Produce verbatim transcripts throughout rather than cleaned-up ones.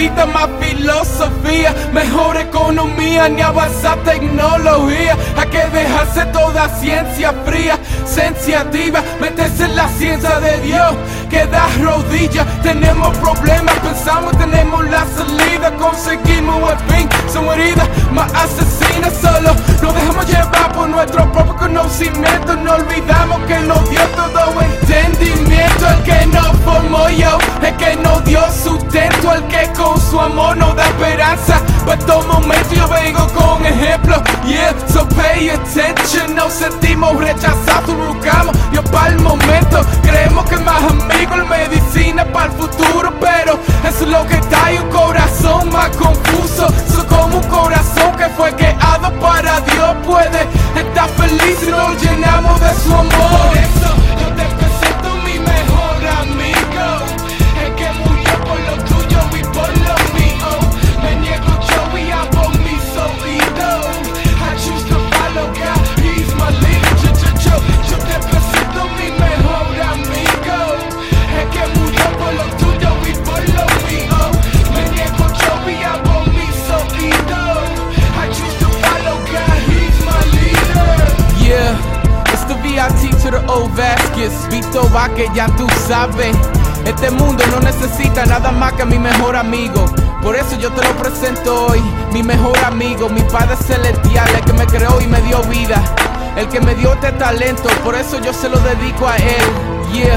vida, más filosofía, mejor economía, ni avanzar tecnología. Hay que dejarse toda ciencia fría, sensitiva, meterse en la ciencia de Dios, que da rodillas. Tenemos problemas, pensamos, tenemos la salida, conseguimos el fin. Son heridas más asesinas, solo nos dejamos llevar por nuestro propio conocimiento. No olvidamos que nos dio todo entendimiento. El que nos formó yo, el que nos dio sustento, el que con su amor nos da esperanza. Para todo momento yo vengo con ejemplo, yeah, so pay attention. Nos sentimos rechazados, buscamos Dios para el momento. Creemos que más amigos, la medicina para el futuro, pero eso es lo que está y un corazón más confuso. Soy como un corazón que fue creado para Dios, puede estar feliz si nos llenamos de su amor. Por eso yo te presento mi mejor amigo, el que murió por lo tuyo y por lo mío. Me niego yo y hago mis oídos. I choose to follow God, He's my leader. Yo, yo, yo, yo te presento mi mejor amigo, el que murió por lo tuyo y por lo mío. Me niego yo y hago mis oídos. I choose to follow God, He's my leader. Yeah, it's the V I T to the O Vasquez, Vito Vázquez, ya tú sabes. Este mundo no necesita nada más que mi mejor amigo. Por eso yo te lo presento hoy, mi mejor amigo, mi Padre Celestial, el que me creó y me dio vida, el que me dio este talento, por eso yo se lo dedico a él, yeah.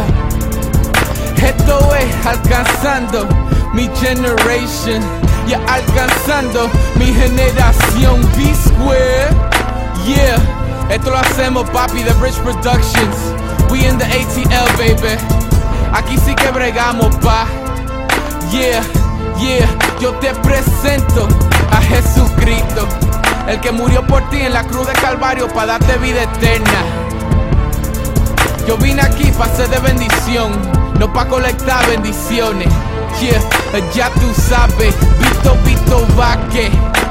Esto es alcanzando mi generation, ya yeah, alcanzando mi generación B-Square, yeah. Esto lo hacemos, papi, de Rich Productions. We in the A T L, baby. Aquí sí que bregamos, pa. Yeah, yeah. Yo te presento a Jesucristo, el que murió por ti en la cruz de Calvario para darte vida eterna. Yo vine aquí para ser de bendición, no para colectar bendiciones. Yeah, ya tú sabes, Vito, Vito Vázquez.